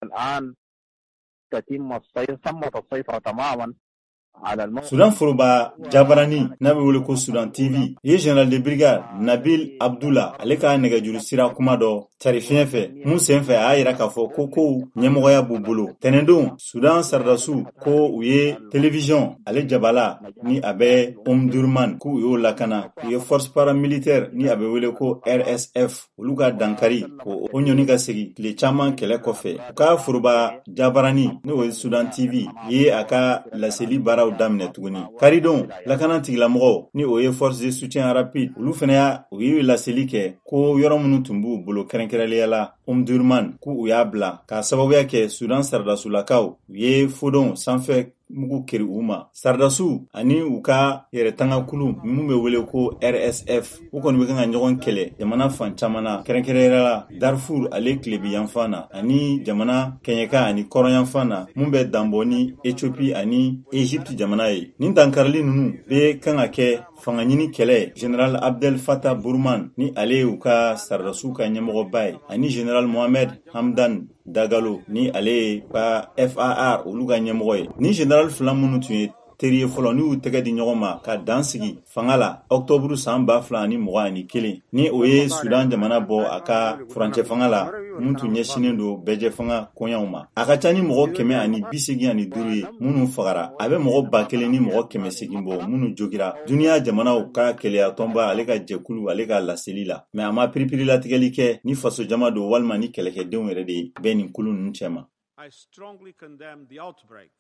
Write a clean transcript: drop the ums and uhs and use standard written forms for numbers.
الآن تمت السيطرة تماما. Sudan Foroba Jabarani n'a bɛ wele ko Sudan TV ye général de brigade Nabil Abdullah ale ka nɛgɛjuru sira kuma dɔ cari fiɲɛ fɛ mun sen fɛ a y'a yira k'a fɔ ko kow ɲɛmɔgɔya b'u bolo. Tɛnɛndon Sudan Sardasiw ko u ye télévision ale jabala ni a bɛ Omdurman k'u y'o lakana u ye force paramilitaire ni a bɛ wele ko RSF olu ka dankari ko o ɲɔni ka segi tile caman kɛlɛ kɔfɛ. U ka Foroba Jabarani n'o ye Sudan TV ye a ka laseli baaraw daminɛ tuguni. Karidon lakana tigilamɔgɔw ni o ye force de soutien rapide olu fɛnɛ u ye laseli kɛ ko yɔrɔ minnu tun b'u bolo kɛrɛnkɛrɛnnenya la Omdurman k'u y'a bila k'a sababuya kɛ Sudan Sardasulakaw u ye fodon sanfɛ mugu keri u ma. Sardasiw ani u ka yɛrɛtangakulu mun bɛ wele ko RSF u kɔni bɛ kan ka ɲɔgɔn kɛlɛ jamana fan caman na kɛrɛnkɛrɛnnenya la Darfur ale tilebi yanfan na ani jamana kɛɲɛka ani kɔrɔn yanfan na mun bɛ danbɔ ni Ethiopie ani Egypte jamana ye. Nin dankarili ninnu bɛ kan ka kɛ fanga ɲini kɛlɛ General Abdel Fattah Burman ni ale u ka Sardasiw ka ɲɛmɔgɔba ye ani General Mohamed Hamdan Dagalo ni ale ka FAR olu ka ɲɛmɔgɔ ye. Ni General fila minnu tun ye teri ye fɔlɔ ni y'u tɛgɛ di ɲɔgɔn ma ka dan sigi fanga la Octobre san 2021 ni o ye Sudan jamana bɔ a ka furancɛ fanga la mun tun ɲɛsinen don bɛjɛ fanga kɔɲaw ma. A ka ca ni mɔgɔ 185 ye minnu fagara a bɛ mɔgɔ 1000 ni mɔgɔ 800 bɔ minnu jogira duniya jamanaw ka kɛlɛya tɔnba ale ka jɛkulu ale ka laseli la mais a ma piripiri latigɛli kɛ ni faso jama don walima ni kɛlɛkɛdenw yɛrɛ de bɛ nin kulu ninnu cɛma.